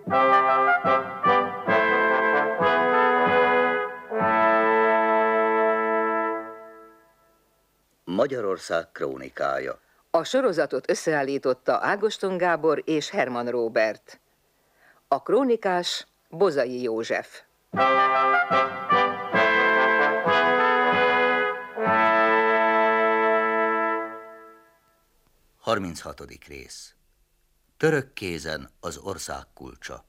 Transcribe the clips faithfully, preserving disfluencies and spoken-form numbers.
Magyarország krónikája. A sorozatot összeállította Ágoston Gábor és Herman Róbert. A krónikás Bozai József. harminchatodik rész. Török kézen az ország kulcsa.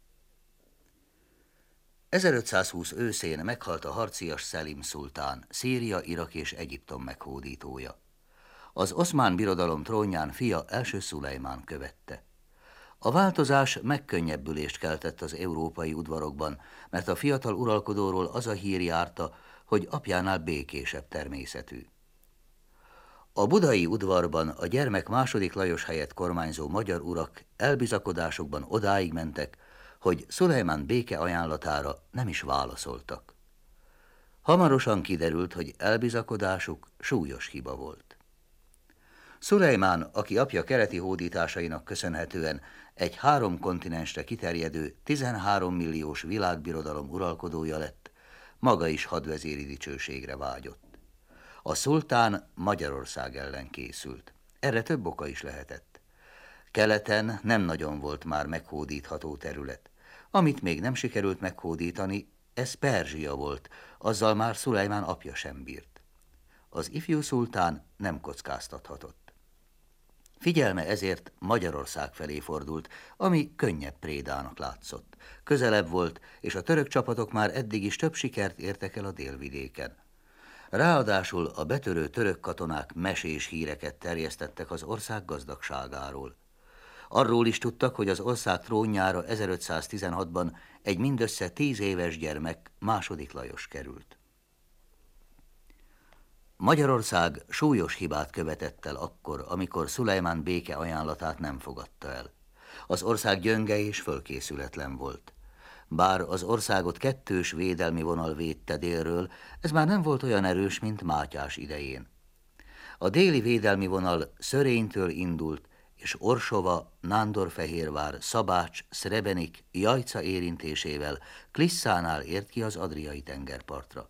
ezerötszázhúsz őszén meghalt a harcias Szelim szultán, Szíria, Irak és Egyiptom meghódítója. Az Oszmán Birodalom trónján fia első Szulejmán követte. A változás megkönnyebbülést keltett az európai udvarokban, mert a fiatal uralkodóról az a hír járta, hogy apjánál békésebb természetű. A budai udvarban a gyermek második Lajos helyett kormányzó magyar urak elbizakodásukban odáig mentek, hogy Szulejmán béke ajánlatára nem is válaszoltak. Hamarosan kiderült, hogy elbizakodásuk súlyos hiba volt. Szulejmán, aki apja keleti hódításainak köszönhetően egy három kontinensre kiterjedő tizenhárom milliós világbirodalom uralkodója lett, maga is hadvezéri dicsőségre vágyott. A szultán Magyarország ellen készült. Erre több oka is lehetett. Keleten nem nagyon volt már meghódítható terület. Amit még nem sikerült meghódítani, ez Perzsia volt, azzal már Szulejmán apja sem bírt. Az ifjú szultán nem kockáztathatott. Figyelme ezért Magyarország felé fordult, ami könnyebb prédának látszott. Közelebb volt, és a török csapatok már eddig is több sikert értek el a délvidéken. Ráadásul a betörő török katonák mesés híreket terjesztettek az ország gazdagságáról. Arról is tudtak, hogy az ország trónjára ezerötszáztizenhatban egy mindössze tíz éves gyermek, második Lajos került. Magyarország súlyos hibát követett el akkor, amikor Szulejmán béke ajánlatát nem fogadta el. Az ország gyönge és fölkészületlen volt. Bár az országot kettős védelmi vonal védte délről, ez már nem volt olyan erős, mint Mátyás idején. A déli védelmi vonal Szörénytől indult, és Orsova, Nándorfehérvár, Szabács, Szrebenik, Jajca érintésével Klisszánál ért ki az adriai tengerpartra.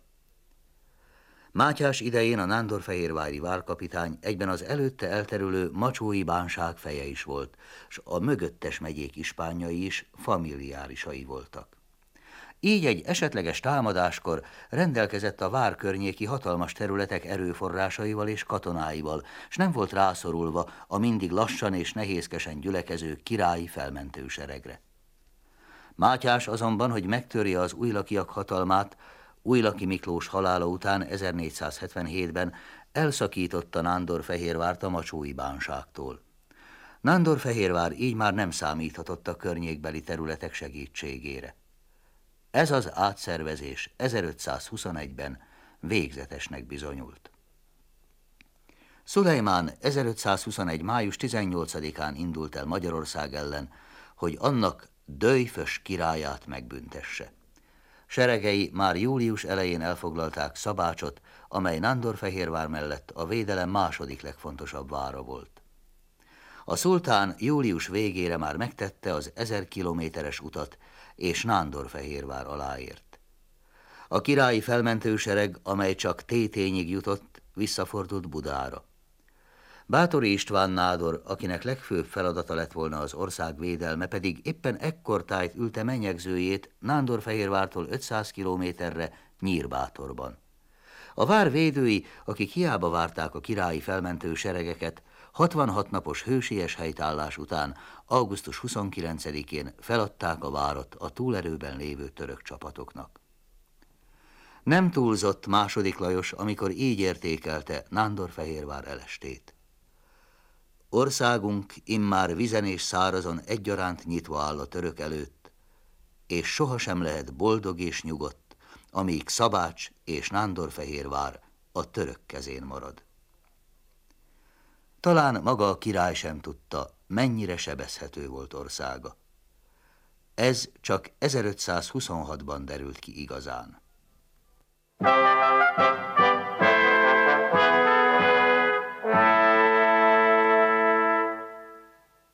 Mátyás idején a nándorfehérvári várkapitány egyben az előtte elterülő macsói bánság feje is volt, s a mögöttes megyék ispánjai is familiárisai voltak. Így egy esetleges támadáskor rendelkezett a vár környéki hatalmas területek erőforrásaival és katonáival, s nem volt rászorulva a mindig lassan és nehézkesen gyülekező királyi felmentő seregre. Mátyás azonban, hogy megtörje az újlakiak hatalmát, Újlaki Miklós halála után ezernégyszázhetvenhétben elszakította Nándorfehérvárt a macsói bánságtól. Nándorfehérvár így már nem számíthatott a környékbeli területek segítségére. Ez az átszervezés ezerötszázhuszonegyben végzetesnek bizonyult. Szulejmán ezerötszázhuszonegy. május tizennyolcadikán indult el Magyarország ellen, hogy annak Döjfös királyát megbüntesse. Seregei már július elején elfoglalták Szabácsot, amely Nándorfehérvár mellett a védelem második legfontosabb vára volt. A szultán július végére már megtette az ezer kilométeres utat, és Nándorfehérvár alá ért. A királyi felmentősereg, amely csak Tétényig jutott, visszafordult Budára. Báthori István nádor, akinek legfőbb feladata lett volna az ország védelme, pedig éppen ekkortájt ülte menyegzőjét Nándorfehérvártól ötszáz kilométerre Nyírbátorban. A vár védői, akik hiába várták a királyi felmentő seregeket, hatvanhat napos hősies helytállás után augusztus huszonkilencedikén feladták a várat a túlerőben lévő török csapatoknak. Nem túlzott második Lajos, amikor így értékelte Nándorfehérvár elestét. Országunk immár vizen és szárazon egyaránt nyitva áll a török előtt, és sohasem lehet boldog és nyugodt, amíg Szabács és Nándorfehérvár a török kezén marad. Talán maga a király sem tudta, mennyire sebezhető volt országa. Ez csak ezerötszázhuszonhatban derült ki igazán.